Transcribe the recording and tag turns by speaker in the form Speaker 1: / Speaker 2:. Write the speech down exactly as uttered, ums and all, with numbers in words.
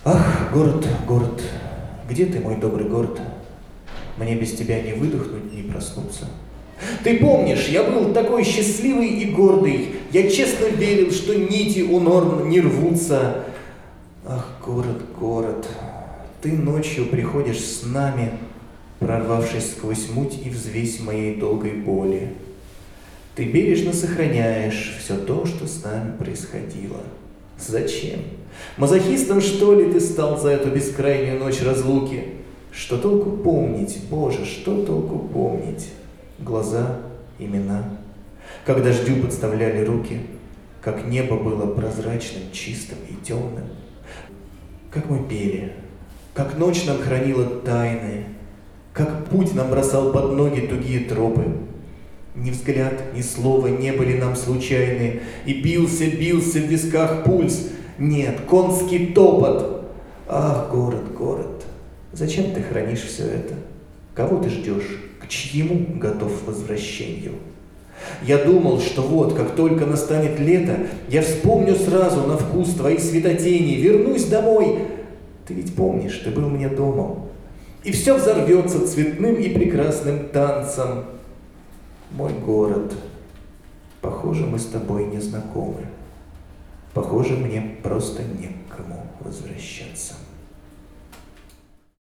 Speaker 1: Ах, город, город, где ты, мой добрый город? Мне без тебя не выдохнуть, не проснуться. Ты помнишь, я был такой счастливый и гордый. Я честно верил, что нити у норм не рвутся. Ах, город, город, ты ночью приходишь с нами, прорвавшись сквозь муть и взвесь моей долгой боли. Ты бережно сохраняешь все то, что с нами происходило. Зачем? Мазохистом, что ли, ты стал за эту бескрайнюю ночь разлуки? Что толку помнить, Боже, что толку помнить? Глаза, имена, как дождю подставляли руки, как небо было прозрачным, чистым и темным, как мы пели, как ночь нам хранила тайны, как путь нам бросал под ноги тугие тропы. Ни взгляд, ни слова не были нам случайны, и бился, бился в висках пульс. Нет, конский топот. Ах, город, город, зачем ты хранишь все это? Кого ты ждешь? К чьему готов к возвращению? Я думал, что вот, как только настанет лето, я вспомню сразу на вкус твои светотени, вернусь домой. Ты ведь помнишь, ты был мне домом. И все взорвется цветным и прекрасным танцем. Мой город, похоже, мы с тобой не знакомы. Похоже, мне просто не к кому возвращаться.